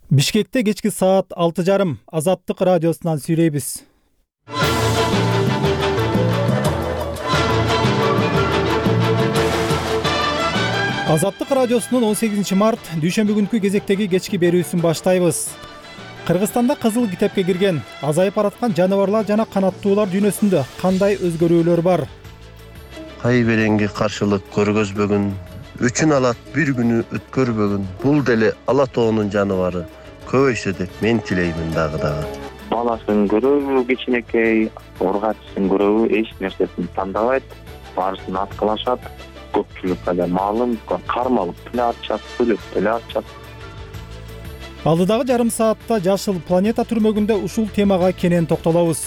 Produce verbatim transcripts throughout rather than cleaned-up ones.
Бишкекте кечки саат алты жарым Азаттык радиосунан сүйлөйбүз. Азаттык радиосунун он сегизинчи март дүйшөмбү күнкү кезектеги кечки берүүсүн баштайбыз. Кыргызстанда кызыл китепке кирген азайып бараткан жаныбарлар жана канаттуулар дүйнөсүндө кандай өзгөрүүлөр бар? Кай беренги каршылык көргөзбөгүн, үчүн алат бир күнү өткөрбөгүн, бул деле ала тоонун жаныбары көбөйсө деп мен тилеймин дагы дагы. Баласын көрөбү кичинекей, оргачысын көрөбү эч нерсесин тандабайт, баарысын аткылашат. Көпчүлүк эле маалым кармалып деле атышат, сүйлөп деле атышат. Алдыдагы жарым саатта Жашыл планета түрмөгүндө ушул темага кенен токтолобуз.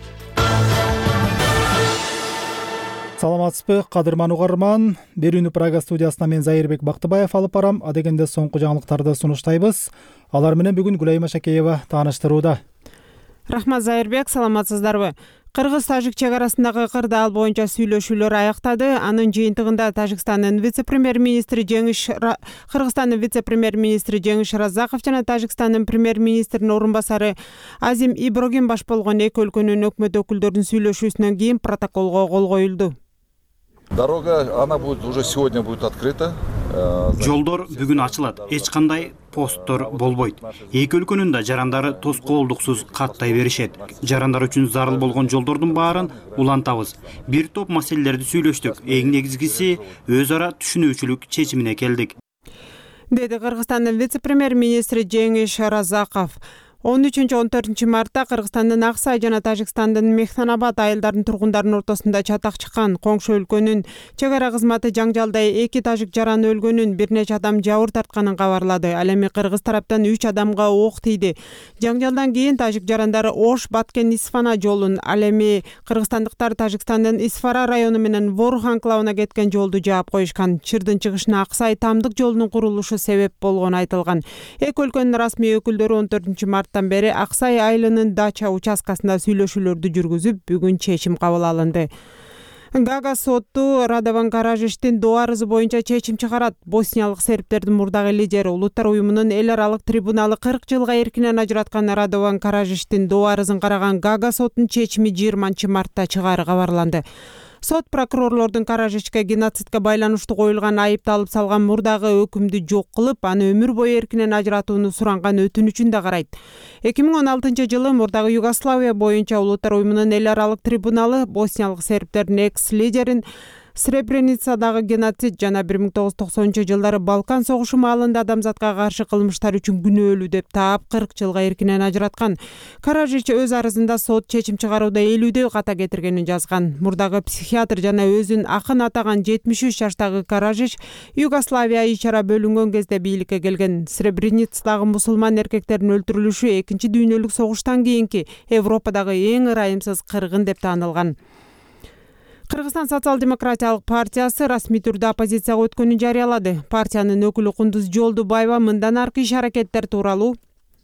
Саламатсызбы, кадырман угарман. Берүүнү Прага студиясынан мен Зайырбек Бактыбаев алып барам. Адегенде соңку жаңылыктарды сунуштайбыз. Алар менен бүгүн Гүлайма Шакеева тааныштырууда. Рахмат Зайырбек, саламатсыздарбы? Кыргыз-тажик чек арасындагы кырдаал боюнча сүйлөшүүлөр аяктады. Анын жыйынтыгында Тажикстандын вице-премьер-министри Жеңиш Кыргызстандын вице-премьер-министри Жеңиш Разаков жана Тажикстандын премьер-министринин орун басары Азим Иброгим баш болгон эки өлкөнүн өкмөт өкүлдөрүнүн сүйлөшүүсүнөн кийин протоколго кол коюлду. Дорога, она будет уже сегодня будет открыта. Жолдор бүгүн ачылат. Эч кандай посттор болбойт. Эки өлкөнүн да жарандары тоскоолдуксуз каттай беришет. Жарандар үчүн зарыл болгон жолдордун баарын улантабыз. Бир топ маселелерди сүйлөштүк. Эң негизгиси өз ара түшүнүүчүлүк чечимине келдик, деди Кыргызстандын вице-премьер-министри Жеңиш Разаков. он үчүнчү он төртүнчү мартта Кыргызстандын Аксай жана Тажикстандын Мехнанабад айылдарынын тургундарынын ортосунда чатак чыккан. Коңшу өлкөнүн чек ара кызматы жаңжалда эки тажик жаран өлгөнүн, бир нече адам жабыр тартканын кабарлады. Ал эми кыргыз тараптан үч адамга ок тийди. Жаңжалдан кийин тажик жарандары Ош Баткен Исфана жолун, ал эми кыргызстандыктар Тажикстандын Исфара району менен Ворух анклавына кеткен жолду жаап коюшкан. Чырдын чыгышына Аксай Тамдык жолунун курулушу себеп болгону айтылган. Эки өлкөнүн расмий өкүлдөрү он төртүнчү март бери Аксай айылынын дача участкасында сүйлөшүүлөрдү жүргүзүп, бүгүн чечим кабыл алынды. Гага соту Радован Каражиштин доо арызы боюнча чечим чыгарат. Босниялык сербтердин мурдагы лидери, Улуттар уюмунун эл аралык трибуналы кырк жылга эркинен ажыраткан Радован Каражиштин доо арызын караган Гага сотунун чечими жыйырманчы мартта чыгаары кабарланды. Сот прокурорлордун Каражичке геноцидке байланыштуу коюлган айыпты алып салган мурдагы өкүмдү жок кылып, аны өмүр бою эркинен ажыратууну суранган өтүнүчүн да карайт. эки миң он алтынчы жылы мурдагы Югославия боюнча Улуттар уюмунун эл аралык трибуналы босниялык сербтердин экс-лидерин Сребреницадагы геноцид жана бир миң тогуз жүз токсонунчу жылдары Балкан согушу маалында адамзатка каршы кылмыштар үчүн күнөөлүү деп таап кырк жылга эркинен ажыраткан. Каражич өз арызында сот чечим чыгарууда элүүдөй ката кетиргенин жазган. Мурдагы психиатр жана өзүн акын атаган жетимиш үч жаштагы Каражич Югославия ичара бөлүнгөн кезде бийликке келген. Сребреницадагы мусулман эркектердин өлтүрүлүшү экинчи дүйнөлүк согуштан кийинки Европадагы эң ырайымсыз кыргын деп таанылган. Кыргызстан социал-демократиялык партиясы расмий түрдө оппозицияга өткөнүн жарыялады. Партиянын өкүлү Кундуз Жолдубаева мындан аркы иш-аракеттер тууралуу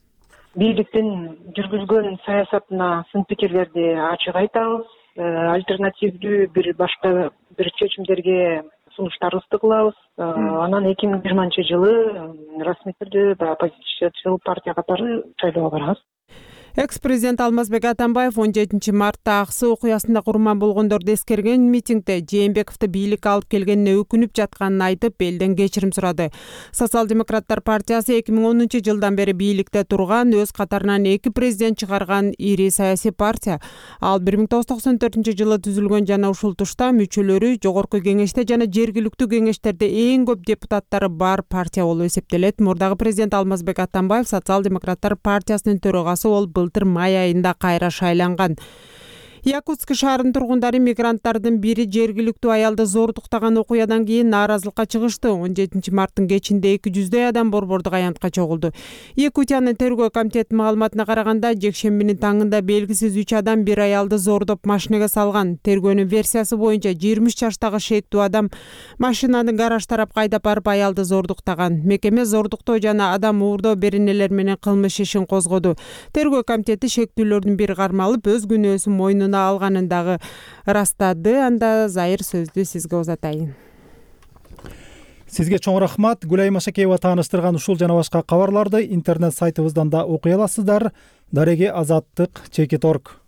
бийликтин жүргүзгөн саясатына сын пикирлерди ачык айтабыз. Альтернативдүү бир башка бир чечимдерге сунуштарыбызды кылабыз. Анан эки миң жыйырманчы жылы расмий түрдө оппозициячыл партия катары шайлоого барабыз. Экс-президент Алмазбек Атамбаев он жетинчи мартта Аксы окуясында курман болгондорду эскерген митингде Жээнбековду бийликке алып келгенине өкүнүп жатканын айтып, элден кечирим сурады. Социал-демократтар партиясы эки миң онунчу жылдан бери бийликте турган, өз катарынан эки президент чыгарган ири саясий партия. Ал бир миң тогуз жүз токсон төртүнчү жылы түзүлгөн жана ушул тушта мүчөлөрү жогорку кеңеште жана жергиликтүү кеңештерде эң көп депутаттары бар партия болуп эсептелет. Мурдагы президент Алмазбек Атамбаев социал-демократтар партиясынын төрагасы болуп былтыр май айында кайра шайланган. Якутск шаарынын тургундары мигранттардын бири жергиликтүү аялды зордуктаган окуядан кийин нааразылыкка чыгышты. он жетинчи марттын кечинде эки жүздөй адам борбордук аянтка чогулду. Якутиянын тергөө комитетинин маалыматына караганда, жекшембинин таңында белгисиз үч адам бир аялды зордоп машинеге салган. Тергөөнүн версиясы боюнча жыйырма үч жаштагы шектүү адам машинаны гараж тарапка айдап барып аялды зордуктаган. Мекеме зордуктоо жана адам уурдоо беренелер менен кылмыш ишин козгоду. Тергөө комитети шектүүлөрдүн бир кармалып, өз күнөөсүн мойнуна алганын дагы ырастады. Анда Зайыр сөздү сизге узатайын. Сизге чоң рахмат. Гүлай Машакеева тааныштырган ушул жана башка кабарларды интернет сайтыбыздан да окуй аласыздар. Дареге азаттык чекит точка орг.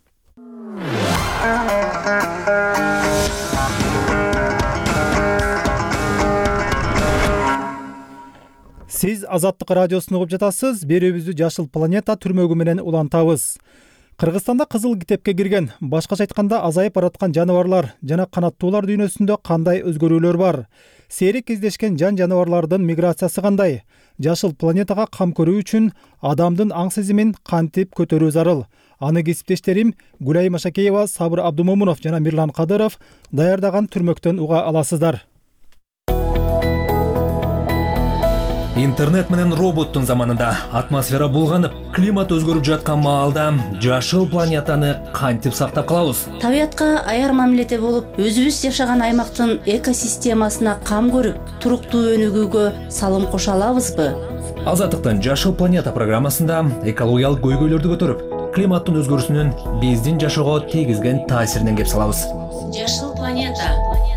Сиз Азаттык радиосун угуп жатасыз. Берүүбүздү Жашыл планета түрмөгү менен улантабыз. Кыргызстанда кызыл китепке кирген, башкача айтканда азайып бараткан жаныбарлар жана канаттуулар дүйнөсүндө кандай өзгөрүүлөр бар? Сейрек кездешкен жан жаныбарлардын миграциясы кандай? Жашыл планетага кам көрүү үчүн адамдын аң сезимин кантип көтөрүү зарыл? Аны кесиптештерим Гүлай Машакеева, Сабыр Абдумомунов жана Мирлан Кадыров даярдаган түрмөктөн уга аласыздар. Интернет менен роботтун заманында атмосфера булганып, климат өзгөрүп жаткан маалда жашыл планетаны кантип сактап калабыз? Табиятка аяр мамиледе болуп, өзүбүз жашаган аймактын экосистемасына кам көрүп, туруктуу өнүгүүгө салым кошо алабызбы? Азаттыктын Жашыл планета программасында экологиялык көйгөйлөрдү көтөрүп, климаттын өзгөрүүсүнүн биздин жашоого тийгизген таасиринен кеп салабыз. Жашыл планета.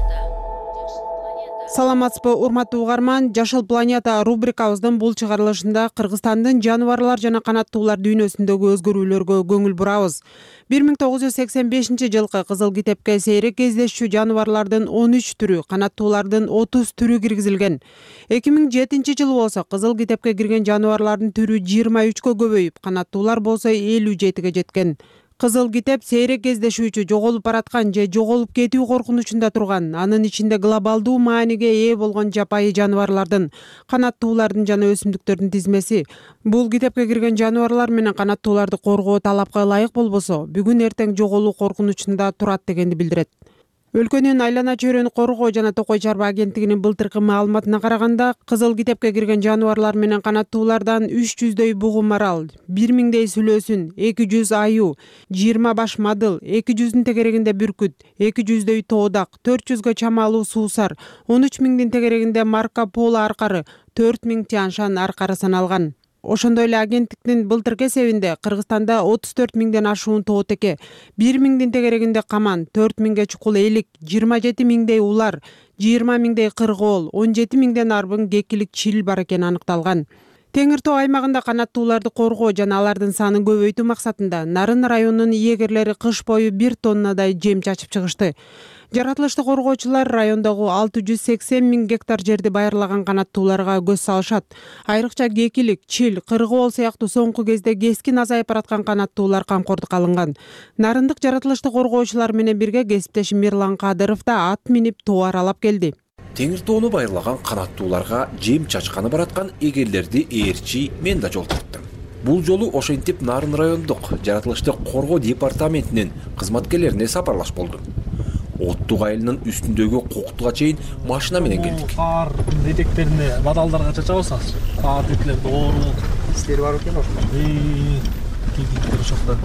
Саламатсызбы, урматтуу угарман. Жашыл планета рубрикабыздын бул чыгарылышында Кыргызстандын жаныбарлар жана канаттуулар дүйнөсүндөгү өзгөрүүлөргө көңүл бурабыз. бир миң тогуз жүз сексен бешинчи жылкы кызыл китепке сейрек кездешчү жаныбарлардын он үч түрү, канаттуулардын отуз түрү киргизилген. эки миң жетинчи жылы болсо кызыл китепке кирген жаныбарлардын түрү жыйырма үчкө көбөйүп, канаттуулар болсо элүү жетиге жеткен. Кызыл китеп сейрек кездешүүчү жоголуп бараткан же жоголуп кетүү коркунучунда турган, анын ичинде глобалдуу мааниге ээ болгон жапайы жаныбарлардын, канаттуулардын жана өсүмдүктөрдүн тизмеси. Бул китепке кирген жаныбарлар менен канаттууларды коргоо талапка ылайык болбосо, бүгүн эртең жоголуу коркунучунда турат дегенди билдирет. Өлкөнүн айлана чөйрөнү коргоо жана Токой чарба агенттигинин былтыркы маалыматына караганда, кызыл китепке кирген жаныбарлар менен канаттуулардан үч жүздөй бугум арал, бир миңдей сүлөөсүн, эки жүз аюу, жыйырма баш мадыл, эки жүздүн тегерегинде бүркүт, эки жүздөй тоодак, төрт жүзгө чамалуу суусар, он үч миңдин тегерегинде Марко Поло аркары, төрт миң Тяншан аркары саналган. Ошондой эле агенттиктин былтыркы эсебинде Кыргызстанда отуз төрт миңден ашуун тоотеке, бир миңдин тегерегинде каман, төрт миңге чукул элик, жыйырма жети миңдей улар, жыйырма миңдей кыргоол, он жети миңден арбын кекилик чил бар экени аныкталган. Теңир тоо аймагында канаттууларды коргоо жана алардын санын көбөйтүү максатында Нарын районунун эгерлери кыш бою бир тоннадай жем чачып чыгышты. Жаратылышты коргоочулар райондогу алты жүз сексен миң гектар жерди байырлаган канаттууларга көз салышат. Айрыкча кекилик, чил, кыргоол сыяктуу соңку кезде кескин азайып бараткан канаттуулар камкордукка алынган. Нарындык жаратылышты коргоочулар менен бирге кесиптешим Мирлан Кадыров да ат минип тоо аралап келди. Теңир тоону байырлаган канаттууларга жем чачканы бараткан эгерлерди ээрчи мен да жол тарттым. Бул жолу ошентип Нарын райондук жаратылышты коргоо департаментинин кызматкерлерине сапарлаш болдум. Оттук айылынын үстүндөгү коктуга чейин машина менен келдик. Кар детектерине бадалдарга чачабыз азыр. Кар детектерди оорук иштери бар экен ошо. Ии, кийиктер ошокто.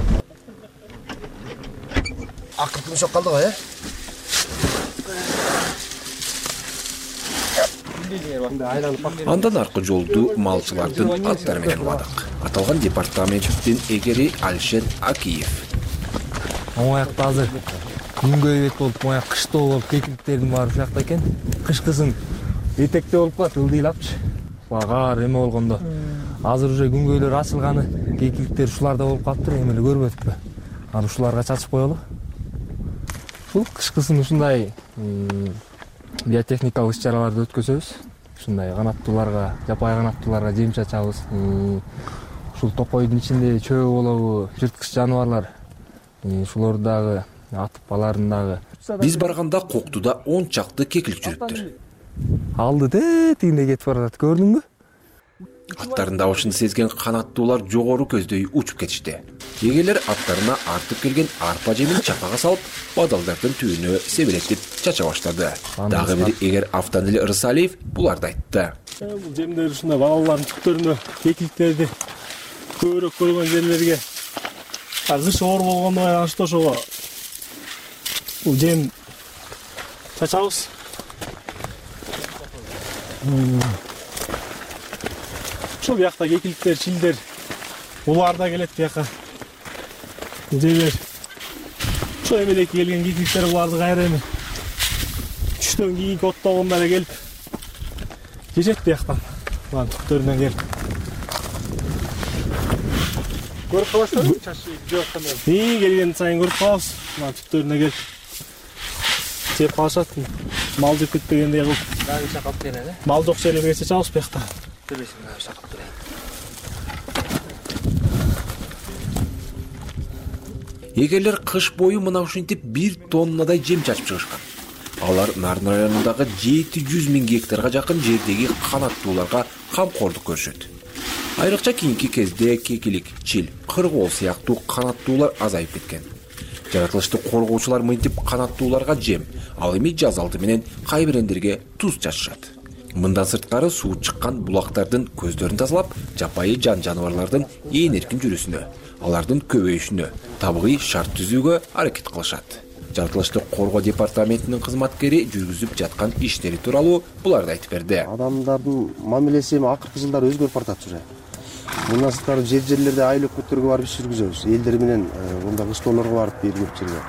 Акыркы ошок калды го, э? Андан аркы жолду малчылардын аттары менен уладык. Аталган департаменттин эгери Алишер Акиев. Оңаякта азыр күнгө бет болуп, моя кыштоо болуп, кекиликтердин баары ушакта экен. Кышкысын этекте болуп калат, ылдыйлапчы. Багар эме болгондо. Азыр уже күнгөйлөр ачылганы, кекиликтер ушуларда болуп калыптыр, эме эле көрбөдүкпү. Аны ушуларга чачып коелу. Бул кышкысын ушундай биотехникалык иш-чараларды өткөзөбүз. Ушундай канаттууларга, жапайы канаттууларга жем чачабыз. Ушул токойдун ичинде чөө болобу, жырткыч жаныбарлар. Ушуларды дагы атып аларын дагы. Биз барганда коктуда он чакты кекилик жүрүптүр. Алды де, тигине кетип барат, көрдүңбү? Аттарын дабышын сезген канаттуулар жогору көздөй учуп кетишти. Эгерлер аттарына артып келген арпа жемин чапага салып, бадалдардын түбүнө себелектип чача баштады. Дагы бир эгер Автандил Ырсалиев буларды айтты. Бул жемдер ушундай бадалдардын түптөрүнө, кекиликтерди көбүрөөк көргөн жерлерге азыр оор болгондо байланыштуу ошого бул жем чачабыз. Ошол бияқта кекиликтер, чилдер, улар да келет бияка. Жерлер. Ошо эмелек келген кекиликтер уларды кайра эми түштөн кийинки оттогонда эле келип кечет бияктан мына түптөрүнөн келип көрүп каласызбы чач жеп атканда ии келген сайын көрүп калабыз мына түптөрүнө келип жеп калышат мал жеп кетпегендей кылып дагы чакалып келет э мал жок жерлерге чачабыз биякта келесиң дагы чакалып келейин. эгерлер кыш бою мына ушинтип бир тоннадай жем чачып чыгышкан. Алар Нарын районундагы жети жүз миң гектарга жакын жердеги канаттууларга камкордук көрүшөт. Айрыкча кийинки кезде кекилик, чил, кыргоол сыяктуу канаттуулар азайып кеткен. Жаратылышты коргоочулар мынтип канаттууларга жем, ал эми жаз алды менен кайбирендерге туз чачышат. Мындан сырткары суу чыккан булактардын көздөрүн тазалап, жапайы жан жаныбарлардын ээн эркин жүрүүсүнө, алардын көбөйүшүнө, табигый шарт түзүүгө аракет кылышат. Жаратылышты коргоо департаментинин кызматкери жүргүзүп жаткан иштери тууралуу буларды айтып берди. Адамдардын мамилеси эми акыркы жылдары өзгөрүп баратат уже. Мындан сырткары жер жерлерде айыл өкмөттөргө барып иш жүргүзөбүз. Элдер менен мында кыштоолорго барып бир көп жерге.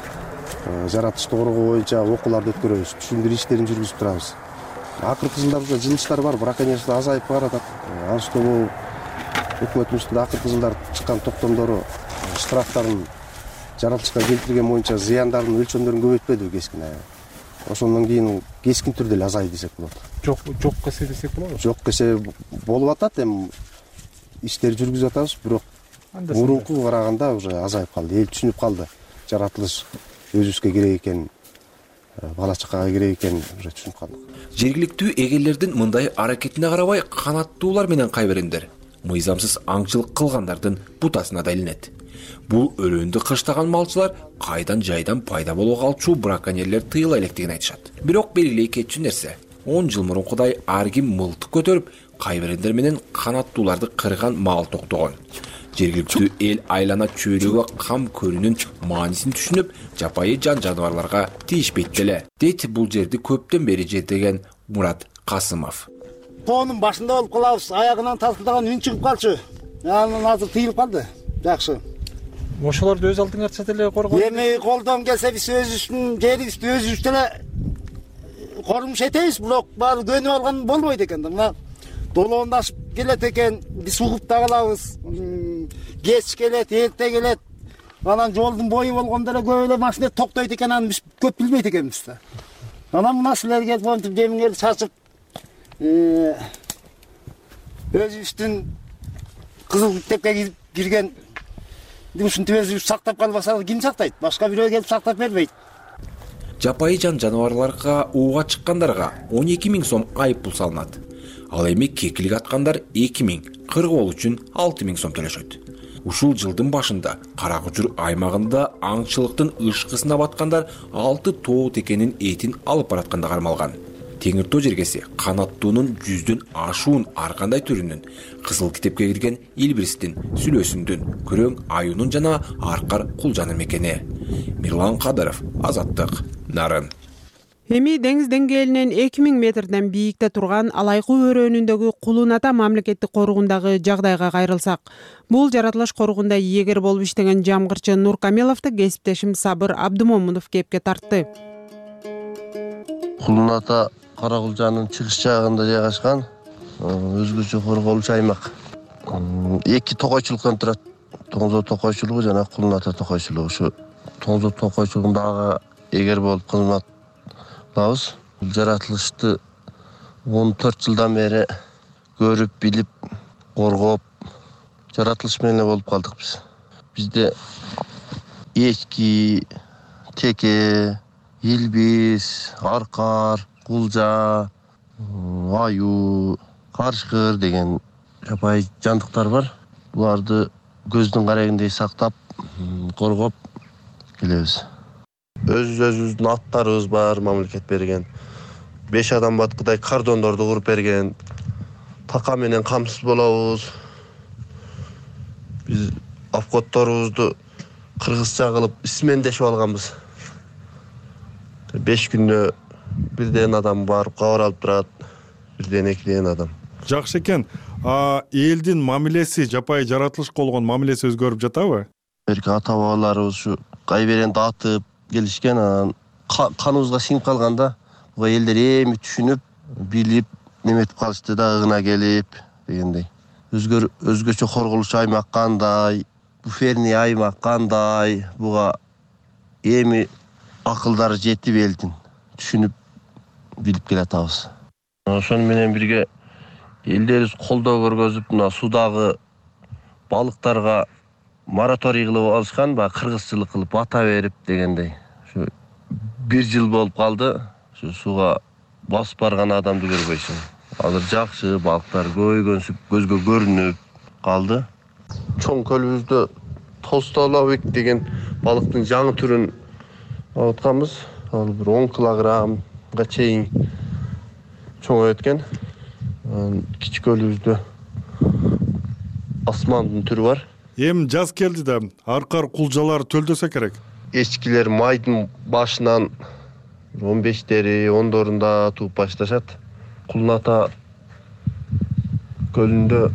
Жаратылышты коргоо боюнча окууларды өткөрөбүз, түшүндүрүү иштерин жүргүзүп турабыз. Акыркы жылдарда жылыштар бар, браконьерчилик азайып баратат. Анштабы өкмөтүбүздүн акыркы жылдары чыккан токтомдору штрафтарын жаратылышка келтирген боюнча зыяндардын өлчөмдөрүн көбөйтпөдү кескин. Ошондон кийин кескин түрдө эле азайды десек болот. Жок, жок кесе десек болобу? Жок кесе болуп атат, эми иштер жүргүзүп атабыз, бирок мурунку караганда уже азайып калды. Эл түшүнүп калды. Жаратылыш өзүбүзгө керек экен, бала чакага керек экен, уже түшүнүп калдык. Жергиликтүү эгерлердин мындай аракетине карабай канаттуулар менен кайбирендер мыйзамсыз аңчылык кылгандардын бутасына да илинет. Бул өрөөндү кыштаган малчылар кайдан жайдан пайда боло калчу браконьерлер тыйыла электигин айтышат. Бирок белгилей кетчү нерсе, он жыл мурункудай ар ким мылтык көтөрүп, кайбирендер менен канаттууларды кырган маал токтогон. Жергиликтүү эл айлана чөйрөгө кам көрүүнүн маанисин түшүнүп, жапайы жан жаныбарларга тийишпейт деле, дейт бул жерди көптөн бери жетеген Мурат Касымов. Тоонун башында болуп калабыз, аягынан талтылдаган үн чыгып калчу. Анан азыр тыйылып калды. Жакшы. Ошолорду өз алдыңарча деле коргоо. Эми колдон келсе биз өзүбүздүн жерибизди өзүбүз деле корумуш этебиз, бирок баары көнүп алган болбойт экен да. Мына долоондашып келет экен, биз угуп да калабыз. Кеч келет, эрте келет. Анан жолдун бою болгондо эле көп эле машина токтойт экен, аны биз көп билбейт экенбиз да. Анан мына силерге монтип жемиңерди чачып өзүбүздүн кызыл китепке кирген ушинтип өзүбүз сактап калбасак ким сактайт? Башка бирөө келип сактап бербейт. Жапайы жан жаныбарларга ууга чыккандарга он эки миң сом айып пул салынат. Ал эми кекилик аткандар эки миң, кыргоол үчүн алты миң сом төлөшөт. Ушул жылдын башында Кара Кучур аймагында аңчылыктын ышкысына баткандар алты тоо текенин этин алып баратканда кармалган. Теңир тоо жергеси канаттуунун жүздөн ашуун ар кандай түрүнүн, кызыл китепке кирген илбирстин, сүлөөсүндүн, күрөң аюунун жана аркар кулжанын мекени. Мирлан Кадыров, Азаттык, Нарын. Эми деңиз деңгээлинен эки миң метрден бийикте турган Алайкуу өрөөнүндөгү Кулун Ата мамлекеттик коргоосундагы жагдайга кайрылсак. Бул жаратылыш коргоосунда эгер болуп иштеген жамгырчы Нур Камиловду кесиптешим Сабыр Абдымомунов кепке тартты. Кулун Ата Кара Кулжанын чыгыш жагында жайгашкан өзгөчө корголчу аймак. Эки токойчулуктан турат. Тоңзо токойчулугу жана Кулун Ата токойчулугу. Ушу Тоңзо токойчулугундагы эгер болуп кызмат кылабыз. Жаратылышты он төрт жылдан бери көрүп, билип, коргоп, жаратылыш менен болуп калдык биз. Бизде эчки, теке, илбис, аркар, кулжа, аю, карышкыр деген жапайы жандыктар бар. Буларды көздүн карегиндей сактап, коргоп келебиз. Өз-өзүбүздүн аттарыбыз бар, мамлекет берген. беш адам баткыдай кардондорду куруп берген. Така менен камсыз болобуз. Биз обходторубузду кыргызча кылып исмендешип алганбыз. беш күндө бирден адам барып кабар алып турат, бирден экиден адам. Жакшы экен. А элдин мамилеси, жапайы жаратылыш болгон мамилеси өзгөрүп жатабы? Берки ата-бабаларыбыз ушу кайберенди атып келишкен, анан каныбызга сиңип калганда, буга элдер эми түшүнүп, билип, неметип калышты да, ыгына келип дегендей. Өзгөр өзгөчө корголуш аймак кандай, буферный аймак кандай, буга эми акылдары жетип элдин түшүнүп билип келатабыз. Ошону менен бирге элдерибиз колдоо көргөзүп, мына судагы балыктарга мораторий кылып алышкан, баягы кыргызчылык кылып бата берип дегендей. Ушу бир жыл болуп калды. Ушу суга басып барган адамды көрбөйсүң. Азыр жакшы, балыктар көбөйгөнсүп көзгө көрүнүп калды. Чоң көлүбүздө Толстолобик деген балыктын жаңы түрүн алып атканбыз. Ал бир он килограммга чейин чоңойот экен. Кичи көлүбүздө асмандын түрү бар. Эми жаз келди да, аркар кулжалар төлдөсө керек. Эчкилер майдын башынан он бештери, ондорунда тууп башташат. Кулун ата көлүндө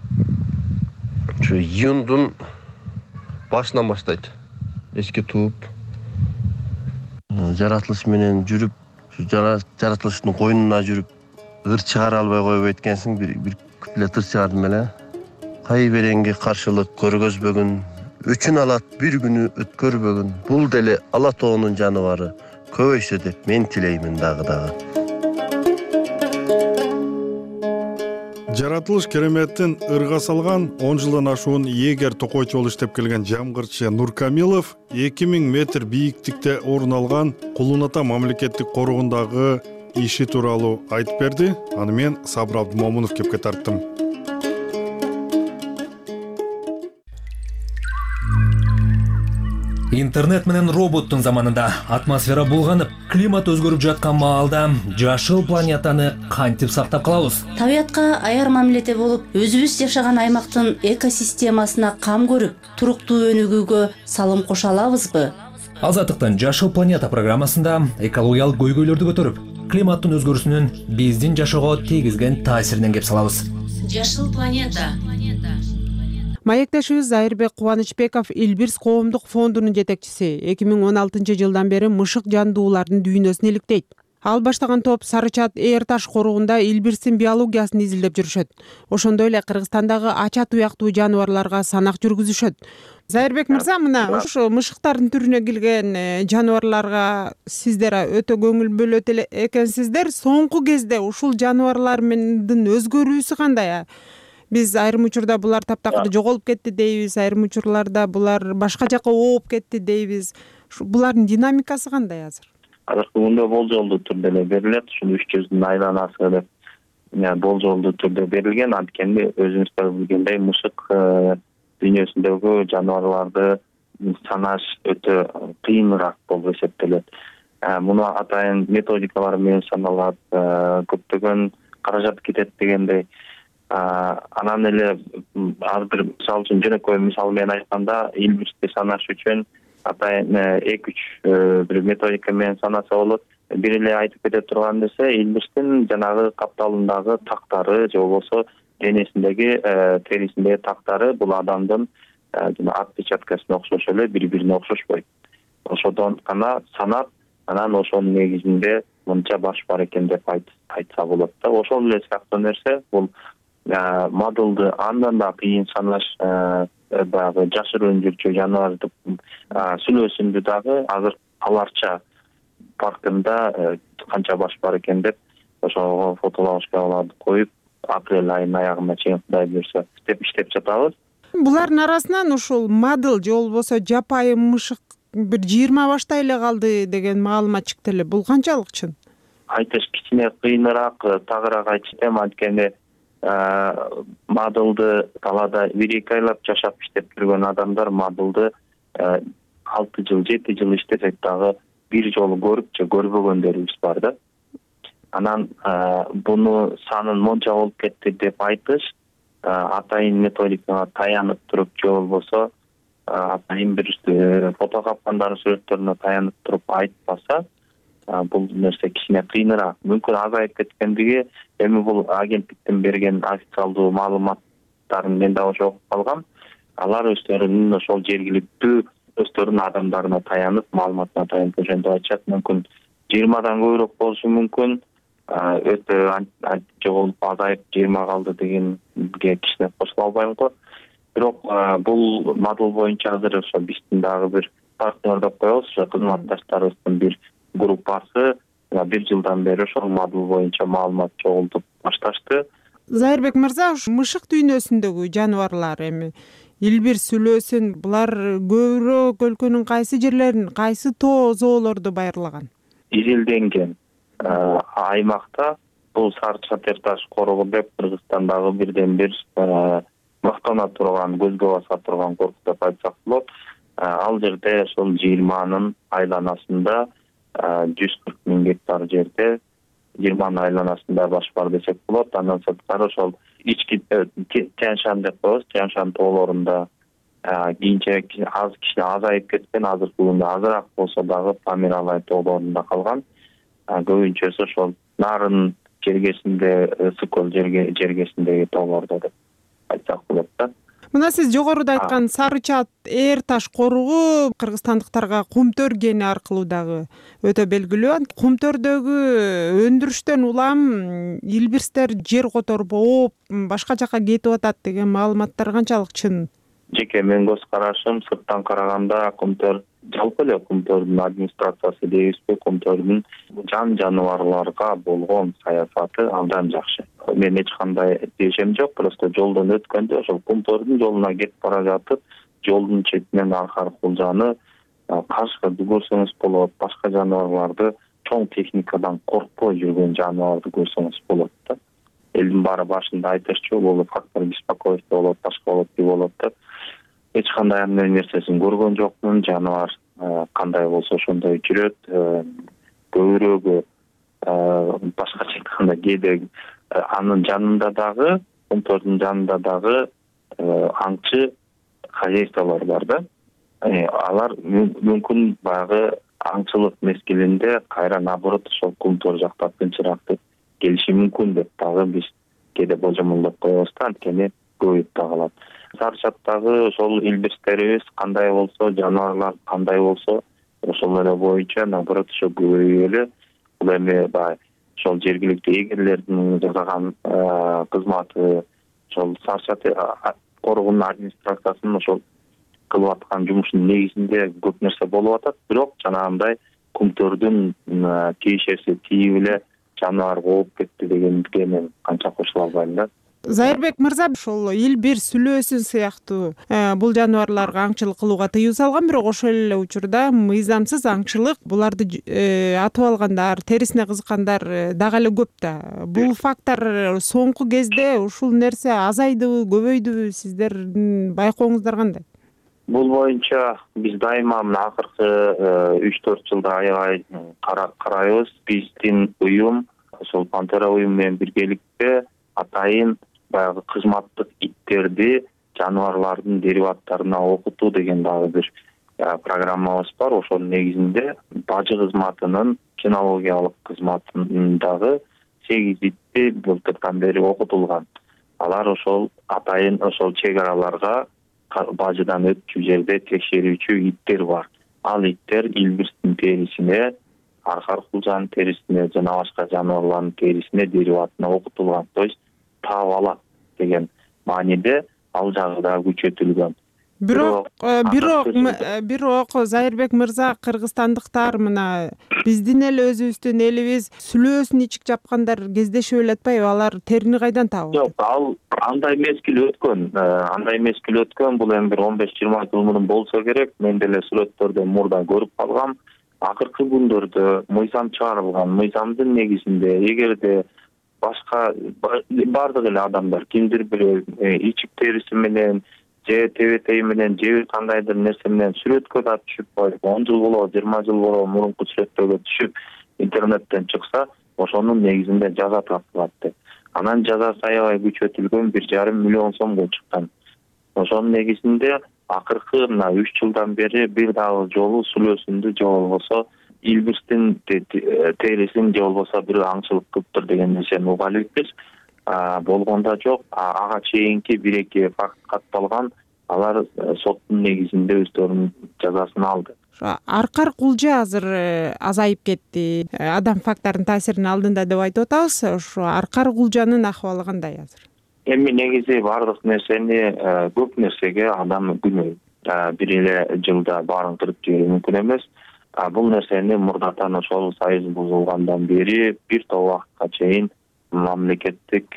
июндун башынан баштайт. Эчки тууп жаратылыш менен жүрүп, жаратылыштын койнуна жүрүп, ыр чыгара албай коюп эткенсиң, бир бир күплет ыр чыгардым эле. Кай беренге каршылык көргөзбөгүн, өчүн алат бир күнү өткөрбөгүн. Бул деле ала тоонун жаныбары көбөйсө деп мен тилеймин дагы дагы. Жаратылыш кереметтин ырга салган он жылдан ашуун эгер токойчу болуп иштеп келген жамгырчы Нуркамилов эки миң метр бийиктикте орун алган Кулун ата мамлекеттик коргондагы иши тууралуу айтып берди. Аны мен Сабыр Абдымомунов кепке тарттым. Интернет менен роботтун заманында атмосфера булганып, климат өзгөрүп жаткан маалда жашыл планетаны кантип сактап калабыз? Табиятка аяр мамиледе болуп, өзүбүз жашаган аймактын экосистемасына кам көрүп, туруктуу өнүгүүгө салым кошо алабызбы? Азаттыктын Жашыл планета программасында экологиялык көйгөйлөрдү көтөрүп, климаттын өзгөрүүсүнүн биздин жашоого тийгизген таасиринен кеп салабыз. Жашыл планета. Маектешибиз Айырбек Кубанычбеков Илбирс коомдук фондунун жетекчиси. эки миң он алтынчы жылдан бери мышык жандуулардын дүйнөсүн иликтейт. Ал баштаган топ Сарычат Эр таш коругунда Илбирстин биологиясын изилдеп жүрүшөт. Ошондой эле Кыргызстандагы ача туяктуу жаныбарларга санак жүргүзүшөт. Айырбек мырза, мына ушу мышыктардын түрүнө кирген жаныбарларга сиздер өтө көңүл бөлөт эле экенсиздер. Соңку кезде ушул жаныбарлардын өзгөрүүсү кандай? Биз айрым учурда булар таптакыр жоголуп кетти дейбиз, айрым учурларда булар башка жака ооп кетти дейбиз. Булардын динамикасы кандай азыр? Азыркы күндө болжолдуу түрдө эле берилет. Ушул үч жүздүн айланасы деп болжолдуу түрдө берилген. Анткени өзүңүздөр билгендей, мышык дүйнөсүндөгү жаныбарларды санаш өтө кыйыныраак болуп эсептелет. Муну атайын методикалар менен саналат, көптөгөн каражат кетет дегендей. Анан эле ар бир мисалы үчүн жөнөкөй мисал менен айтканда, Илбирсти санаш үчүн атайын эки үч бир методика менен санаса болот. Бир эле айтып кете турган нерсе, Илбирстин жанагы капталындагы тактары же болбосо денесиндеги терисиндеги тактары бул адамдын отпечаткасына окшош эле бири-бирине окшошпойт. Ошодон гана санап, анан ошонун негизинде мынча баш бар экен деп айтса болот да. Ошол эле сыяктуу нерсе бул модулду андан да кыйын санаш, баягы жашыруун жүрчү жаныбарды сүлөөсүндү дагы азыр Аларча паркында канча баш бар экен деп ошого фотолашкаларды коюп, апрель айынын аягына чейин Кудай буйрса иштеп иштеп жатабыз. Булардын арасынан ушул модул же болбосо жапайым мышык бир жыйырма баштай эле калды деген маалымат чыкты эле. Бул канчалык чын? Айтыш кичине кыйыныраак, тагыраак айтсам, анткени модулду талаада бир эки айлап жашап иштеп жүргөн адамдар модулду алты жыл, жети жыл иштесек дагы бир жолу көрүп же көрбөгөндөрүбүз бар да. Анан буну санын монча болуп кетти деп айтыш, атайын методикага таянып туруп же болбосо атайын бир фото капкандардын сүрөттөрүнө таянып туруп айтпаса, бул нерсе кичине кыйыныраак. Мүмкүн азайып кеткендиги, эми бул агенттиктен берген официалдуу маалыматтарын мен да ошо окуп калгам. Алар өздөрүнүн ошол жергиликтүү өздөрүнүн адамдарына таянып, маалыматына таянып ошентип айтышат. Мүмкүн жыйырмадан көбүрөөк болушу мүмкүн. өтө жоголуп азайып жыйырма калды дегенге кичине кошула албайм го. Бирок бул модуль боюнча азыр ошо биздин дагы бир партнер деп коебуз, ошо кызматташтарыбыздын бир группасы бир жылдан бери ошол модуль боюнча маалымат чогултуп башташты. Зайырбек мырза, мышык дүйнөсүндөгү жаныбарлар эми Илбир сүлөөсүн булар көбүрөөк өлкөнүн кайсы жерлерин, кайсы тоо зоолорду байырлаган? Изилденген аймакта бул сары чатыр таш корого деп Кыргызстандагы бирден бир мактана турган, көзгө баса турган корку деп айтсак болот. Ал жерде ошол жыйырманын айланасында жүз кырк миң гектар жерде жыйырманын айланасында баш бар десек болот. Андан сырткары ошол ички Тянь-Шань деп коебуз, Тянь-Шань тоолорунда кийинчерээк аз кичине азайып кеткен, азыркы күндө азыраак болсо дагы Памир-Алай тоолорунда калган. Көбүнчөсү ошол Нарын жергесинде, Ысык-Көл жергесиндеги тоолордо деп айтсак болот да. Мына сиз жогоруда айткан Сарычат эр таш коругу кыргызстандыктарга кумтөр кени аркылуу дагы өтө белгилүү. Кумтөрдөгү өндүрүштөн улам илбирстер жер которуп ооп башка жака кетип атат деген маалыматтар канчалык чын? Жеке менин көз карашым сырттан караганда Кумтөр жалпы эле Кумтөрдүн администрациясы дейбизби, Кумтөрдүн жан жаныбарларга болгон саясаты абдан жакшы. Мен эч кандай дешем жок, просто жолдон өткөндө ошол Кумтөрдүн жолуна кетип бара жатып, жолдун четинен аркар кулжаны каршыга көрсөңүз болот, башка жаныбарларды чоң техникадан коркпой жүргөн жаныбарды көрсөңүз болот да. Элдин баары башында айтышчу, бул фактор беспокойства болот, башка болот деп болот да. Эч кандай андай нерсесин көргөн жокмун. Жаныбар кандай болсо ошондой жүрөт. Көбүрөөгү башкача айтканда кээде анын жанында дагы, Кумтөрдүн жанында дагы аңчы хозяйстволор бар да. Алар мүмкүн баягы аңчылык мезгилинде кайра наоборот ошол Кумтөр жакта тынчыраак келиши мүмкүн деп дагы биз кээде божомолдоп коебуз да, анткени көбөйүп да калат. Сарычаттагы ошол илбирстерибиз кандай болсо, жаныбарлар кандай болсо, ошол эле боюнча наоборот ошо көбөйгөлө. Бул эми баягы ошол жергиликтүү эгерлердин жасаган кызматы, ошол Сарычат коругунун администрациясынын ошол кылып аткан жумушунун негизинде көп нерсе болуп атат. Бирок жанагындай Кумтөрдүн тиешеси тийип эле жаныбарга ооп кетти дегенге мен канча кошула албайм да. Зайырбек мырза, ошол илбир сүлөөсүн сыяктуу бул жаныбарларга аңчылык кылууга тыюу салган, бирок ошол эле учурда мыйзамсыз аңчылык, буларды атып алгандар, терисине кызыккандар дагы эле көп да. Бул факттар соңку кезде ушул нерсе азайдыбы, көбөйдүбү, сиздердин байкооңуздар кандай? Бул боюнча биз дайыма мына акыркы үч төрт жылда аябай карайбыз. Биздин уюм ошол Пантера уюму менен биргеликте атайын баягы кызматтык иттерди жаныбарлардын дериваттарына окутуу деген дагы бир программабыз бар. Ошонун негизинде бажы кызматынын кинологиялык кызматындагы сегиз итти былтырдан бери окутулган. Алар ошол атайын ошол чек араларга бажыдан өтчү жерде текшерүүчү иттер бар. Ал иттер илбирстин терисине, аркар кулжанын терисине жана башка жаныбарлардын терисине дериватына окутулган. То есть таап алат деген мааниде ал жагы да күчөтүлгөн. Бирок бирок бирок Зайырбек мырза, кыргызстандыктар мына биздин эл өзүбүздүн элибиз сүлөөсүн ичик жапкандар кездешип эле атпайбы? Алар терини кайдан табып? Жок, ал андай мезгил өткөн, андай мезгил өткөн. Бул эми бир он беш жыйырма жыл мурун болсо керек. Мен деле сүрөттөрдө мурда көрүп калгам. Акыркы күндөрдө мыйзам чыгарылган. Мыйзамдын негизинде эгерде башка бардык эле адамдар кимдир бир ичик териси менен же тебетеги менен же бир кандайдыр нерсе менен сүрөткө да түшүп коюп, он жыл болобу, жыйырма жыл болобу мурунку сүрөттөргө түшүп интернеттен чыкса, ошонун негизинде жаза тартылат деп. Анан жазасы аябай күчөтүлгөн, бир жарым миллион сомго чыккан. Ошонун негизинде акыркы мына үч жылдан бери бир дагы жолу сүлөөсүндү же болбосо илбирстин терисин же болбосо бир аңчылык кылыптыр деген нерсени уга элекпиз. Болгон да жок. Ага чейинки бир эки факт катталган. Алар соттун негизинде өздөрүнүн жазасын алды. аркар кулжа азыр азайып кетти, адам факторунун таасиринин алдында деп айтып атабыз. Ошо аркар кулжанын акыбалы кандай азыр? Эми негизи баардык нерсени көп нерсеге адам күнөө бир эле жылда баарын кырып жиберүү мүмкүн эмес. Бул нерсени мурдатан ошол союз бузулгандан бери бир топ убакытка чейин мамлекеттик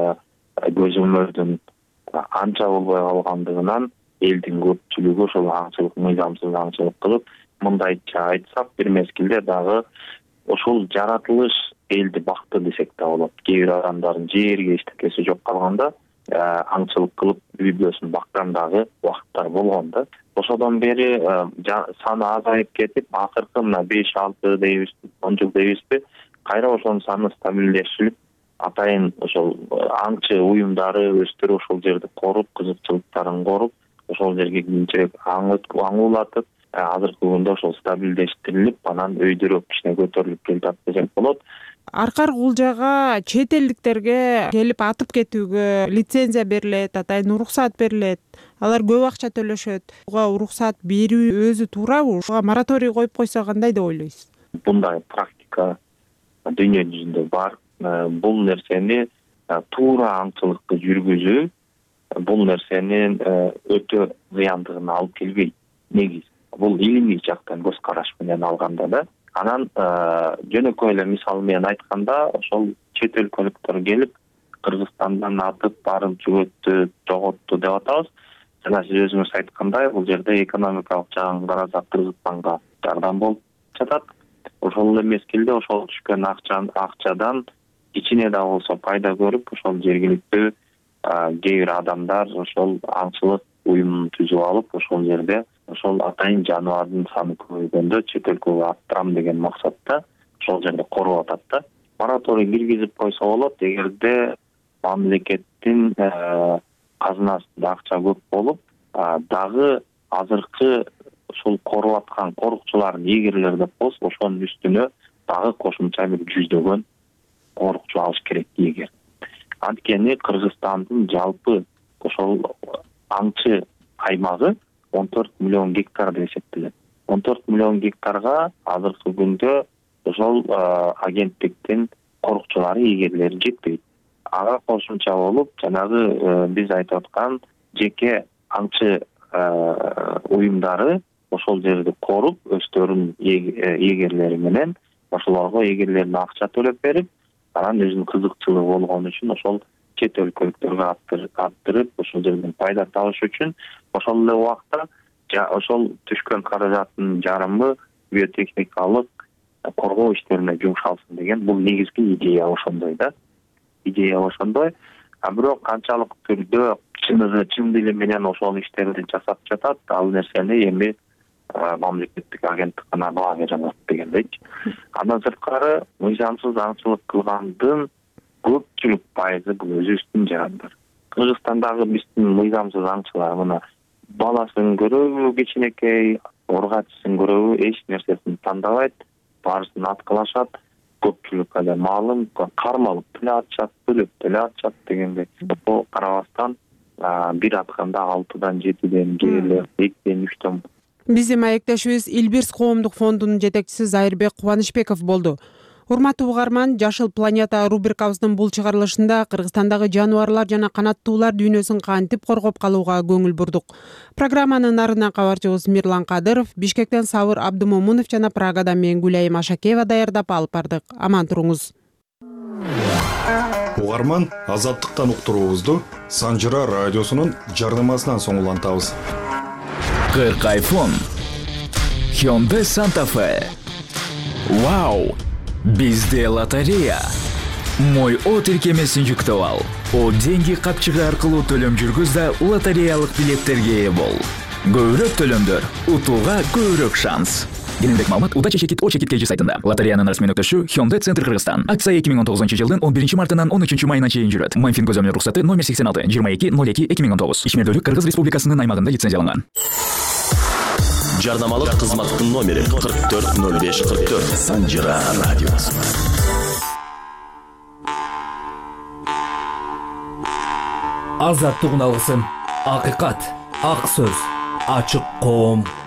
көзөмөлдүн анча болбой калгандыгынан элдин көпчүлүгү ошол аңчылык, мыйзамсыз аңчылык кылып, мындайча айтсак, бир мезгилде дагы ошол жаратылыш элди бакты десек да болот. Кээ бир адамдардын жерге эчтекеси жок калганда аңчылык кылып үй бүлөсүн баккан дагы убакыттар болгон да. Ошодон бери саны азайып кетип, акыркы мына беш алты дейбизби, он жыл дейбизби, кайра ошонун саны стабилдешилип, атайын ошол аңчы уюмдары өздөрү ошол жерди коруп, кызыкчылыктарын коруп, ошол жерге кийинчерээк аңуулатып, азыркы күндө ошол стабилдештирилип, анан өйдөрөөк кичине көтөрүлүп келатат десек болот. Аркар кулжага чет элдиктерге келип атып кетүүгө лицензия берилет, атайын уруксаат берилет. Алар көп акча төлөшөт. Буга уруксаат берүү өзү туурабы? Ушуга мораторий коюп койсо кандай деп ойлойсуз? Bunday практика дүйнө жүзүндө бар. Бул нерсени туура аңчылыкты жүргүзүү бул нерсенин өтө зыяндыгын алып келбейт. Негиз бул илимий жактан көз караш менен алганда да. Анан жөнөкөй эле мисал менен айтканда, ошол чет өлкөлүктөр келип Кыргызстандан атып барын чөгөттү, жоготту деп атабыз. Жана сиз өзүңүз айткандай, бул жерде экономикалык жагын карасак Кыргызстанга жардам болуп жатат. Ошол эле мезгилде ошол түшкөн акчадан кичине да болсо пайда көрүп, ошол жергиликтүү кээ бир адамдар ошол аңчылык уюмун түзүп алып, ошол жерде ошол атайын жаныбардын саны көбөйгөндө чет өлкөгө аттырам деген максатта ошол жерде коруп атат да. Мораторий киргизип койсо болот, эгерде мамлекеттин казынасында акча көп болуп, дагы азыркы ошол коруп аткан корукчулардын эгерлер деп болсо, ошонун үстүнө дагы кошумча бир жүздөгөн корукчу алыш керек эгер. Анткени Кыргызстандын жалпы ошол аңчы аймагы он төрт миллион гектар деп эсептелет. он төрт миллион гектарга азыркы күндө ошол агенттиктин корукчулары, эгерлери жетпейт. Ага кошумча болуп, жанагы биз айтып аткан жеке аңчы уюмдары ошол жерди коруп, өздөрүнүн эгерлери менен ошолорго эгерлерине акча төлөп берип, анан өзүнүн кызыкчылыгы болгон үчүн ошол чет өлкөлүктөргө аттырып, ошол жерден пайда табыш үчүн ошол эле убакта ошол түшкөн каражаттын жарымы биотехникалык коргоо иштерине жумшалсын деген бул негизги идея ошондой да. Идея ошондой. А бирок канчалык түрдө чыныгы чын дили менен ошол иштерди жасап жатат, ал нерсени эми мамлекеттик агенттик гана баа бере алат дегендейчи. Андан сырткары мыйзамсыз аңчылык кылгандын көпчүлүк пайызы бул өзүбүздүн жарандар. Кыргызстандагы биздин мыйзамсыз аңчылар мына баласын көрөбү кичинекей, оргачысын көрөбү, эч нерсесин тандабайт, баарысын аткылашат, көпчүлүк эле маалым кармалып деле атышат, бөлөп деле атышат дегендей. Бул карабастан бир атканда алтыдан жетиден, кээде экиден, үчтөн. Биздин маектешибиз Илбирс коомдук фондунун жетекчиси Зайырбек Кубанычбеков болду. Урматтуу угарман, Жашыл планета рубрикабыздын бул чыгарылышында Кыргызстандагы жаныбарлар жана канаттуулар дүйнөсүн кантип коргоп калууга көңүл бурдук. Программанын нарынан кабарчыбыз Мирлан Кадыров, Бишкектен Сабыр Абдымомунов жана Прагадан мен Гүлайым Ашакеева даярдап алып бардык. Аман туруңуз. Угарман, азаттыктан уктуруубузду Санжыра радиосунун жардамасынан соң улантабыз. кырк айфон, Hyundai Santa Fe. Вау! Бизде лотерея. Мой О тиркемесин жүктөп ал. О деньги капчыгы аркылуу төлөм жүргүз да лотереялык билеттерге ээ бол. Көбүрөөк төлөмдөр, утууга көбүрөөк шанс. Кененирээк маалымат Удача чекит О чекит кей жи сайтында. Лотереянын расмий өктөшү Hyundai Центр Кыргызстан. Акция эки миң он тогузунчу жылдын он биринчи мартынан он үчүнчү майына чейин жүрөт. Майнфин көзөмөл уруксаты номер сексен алты жыйырма эки ноль эки эки миң он тогуз. Ишмердүүлүк Кыргыз Республикасынын аймагында лицензияланган. Жарнамалык кызматтын номери кырк төрт ноль беш кырк төрт. Санжыра радиосу. Азаттык алгысын, акыйкат, ак сөз, ачык коом.